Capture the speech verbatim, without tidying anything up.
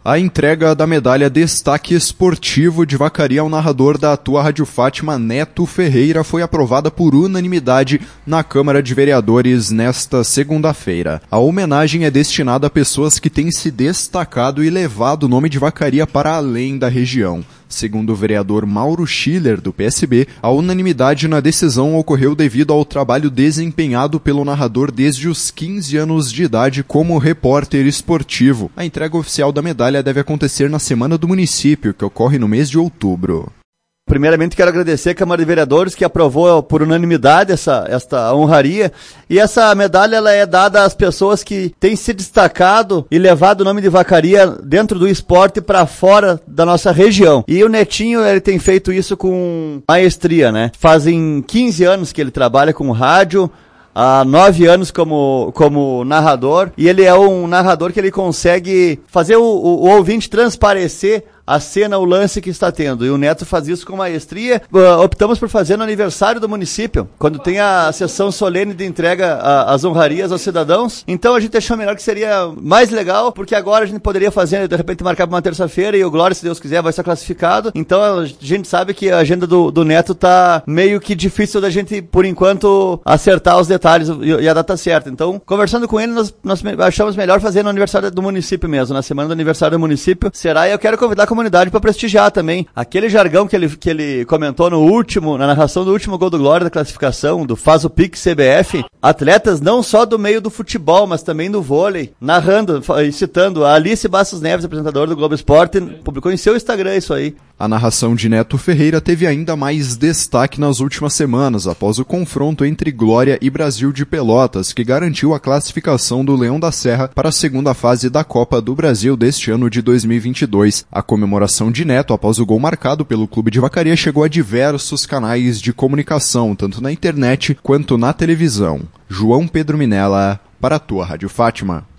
A entrega da medalha Destaque Esportivo de Vacaria ao narrador da Tua Rádio Fátima, Neto Ferreira, foi aprovada por unanimidade na Câmara de Vereadores nesta segunda-feira. A homenagem é destinada a pessoas que têm se destacado e levado o nome de Vacaria para além da região. Segundo o vereador Mauro Schiller, do P S B, a unanimidade na decisão ocorreu devido ao trabalho desempenhado pelo narrador desde os quinze anos de idade como repórter esportivo. A entrega oficial da medalha deve acontecer na Semana do Município, que ocorre no mês de outubro. Primeiramente, quero agradecer a Câmara de Vereadores que aprovou por unanimidade essa, esta honraria. E essa medalha ela é dada às pessoas que têm se destacado e levado o nome de Vacaria dentro do esporte para fora da nossa região. E o Netinho ele tem feito isso com maestria, né? Fazem quinze anos que ele trabalha com rádio, há nove anos como, como narrador. E ele é um narrador que ele consegue fazer o, o, o ouvinte transparecer a cena, o lance que está tendo. E o Neto faz isso com maestria. Uh, optamos por fazer no aniversário do município, quando tem a sessão solene de entrega a, as honrarias aos cidadãos. Então a gente achou melhor que seria mais legal, porque agora a gente poderia fazer, de repente marcar para uma terça-feira e o Glória, se Deus quiser, vai estar classificado. Então a gente sabe que a agenda do, do Neto tá meio que difícil da gente, por enquanto, acertar os detalhes e, e a data certa. Então, conversando com ele, nós, nós achamos melhor fazer no aniversário do município mesmo, na semana do aniversário do município. Será, e eu quero convidar a comunidade para prestigiar também. Aquele jargão que ele, que ele comentou no último, na narração do último gol do Glória da classificação, do Faz o Pix C B F, atletas não só do meio do futebol, mas também do vôlei, narrando e citando a Alice Bastos Neves, apresentadora do Globo Esporte, publicou em seu Instagram isso aí. A narração de Neto Ferreira teve ainda mais destaque nas últimas semanas, após o confronto entre Glória e Brasil de Pelotas, que garantiu a classificação do Leão da Serra para a segunda fase da Copa do Brasil deste ano de dois mil e vinte e dois. A comemoração de Neto após o gol marcado pelo Clube de Vacaria chegou a diversos canais de comunicação, tanto na internet quanto na televisão. João Pedro Minella, para a Tua Rádio Fátima.